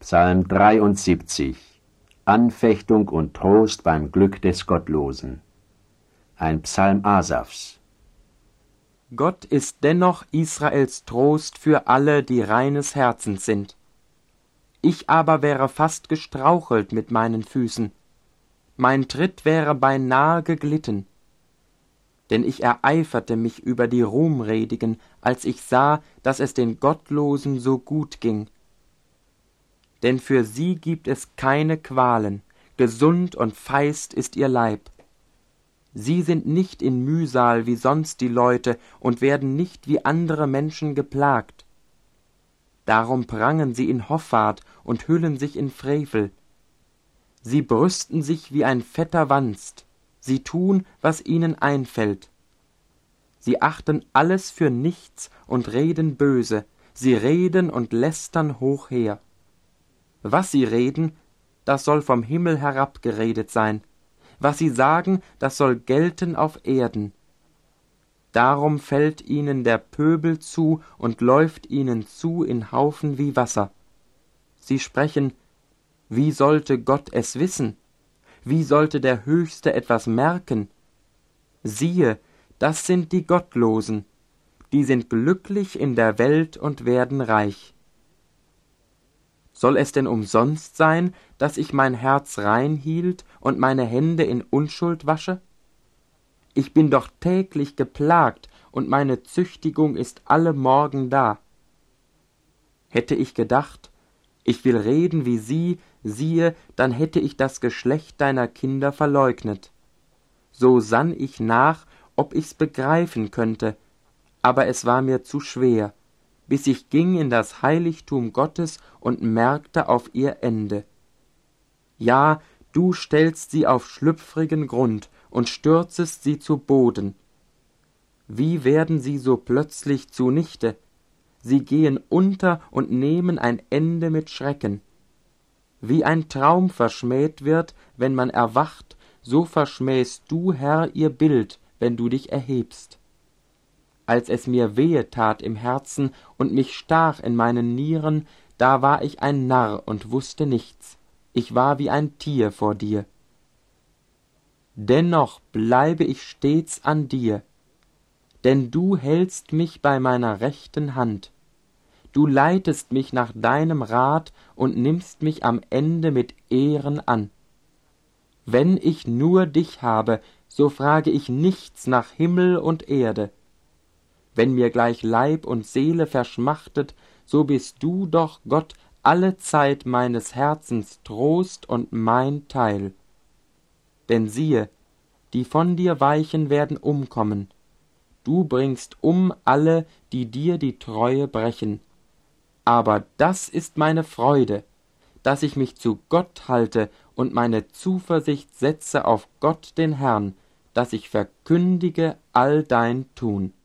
Psalm 73. Anfechtung und Trost beim Glück des Gottlosen. Ein Psalm Asafs. Gott ist dennoch Israels Trost für alle, die reines Herzens sind. Ich aber wäre fast gestrauchelt mit meinen Füßen. Mein Tritt wäre beinahe geglitten. Denn ich ereiferte mich über die Ruhmredigen, als ich sah, dass es den Gottlosen so gut ging. Denn für sie gibt es keine Qualen, gesund und feist ist ihr Leib. Sie sind nicht in Mühsal wie sonst die Leute und werden nicht wie andere Menschen geplagt. Darum prangen sie in Hoffart und hüllen sich in Frevel. Sie brüsten sich wie ein fetter Wanst, sie tun, was ihnen einfällt. Sie achten alles für nichts und reden böse, sie reden und lästern hoch her. Was sie reden, das soll vom Himmel herabgeredet sein. Was sie sagen, das soll gelten auf Erden. Darum fällt ihnen der Pöbel zu und läuft ihnen zu in Haufen wie Wasser. Sie sprechen, wie sollte Gott es wissen? Wie sollte der Höchste etwas merken? Siehe, das sind die Gottlosen, die sind glücklich in der Welt und werden reich. Soll es denn umsonst sein, dass ich mein Herz rein hielt und meine Hände in Unschuld wasche? Ich bin doch täglich geplagt, und meine Züchtigung ist alle Morgen da. Hätte ich gedacht, ich will reden wie sie, siehe, dann hätte ich das Geschlecht deiner Kinder verleugnet. So sann ich nach, ob ich's begreifen könnte, aber es war mir zu schwer, bis ich ging in das Heiligtum Gottes und merkte auf ihr Ende. Ja, du stellst sie auf schlüpfrigen Grund und stürzest sie zu Boden. Wie werden sie so plötzlich zunichte? Sie gehen unter und nehmen ein Ende mit Schrecken. Wie ein Traum verschmäht wird, wenn man erwacht, so verschmähst du, Herr, ihr Bild, wenn du dich erhebst. Als es mir wehe tat im Herzen und mich stach in meinen Nieren, da war ich ein Narr und wußte nichts. Ich war wie ein Tier vor dir. Dennoch bleibe ich stets an dir, denn du hältst mich bei meiner rechten Hand. Du leitest mich nach deinem Rat und nimmst mich am Ende mit Ehren an. Wenn ich nur dich habe, so frage ich nichts nach Himmel und Erde. Wenn mir gleich Leib und Seele verschmachtet, so bist du doch, Gott, alle Zeit meines Herzens Trost und mein Teil. Denn siehe, die von dir weichen werden umkommen. Du bringst um alle, die dir die Treue brechen. Aber das ist meine Freude, dass ich mich zu Gott halte und meine Zuversicht setze auf Gott den Herrn, dass ich verkündige all dein Tun.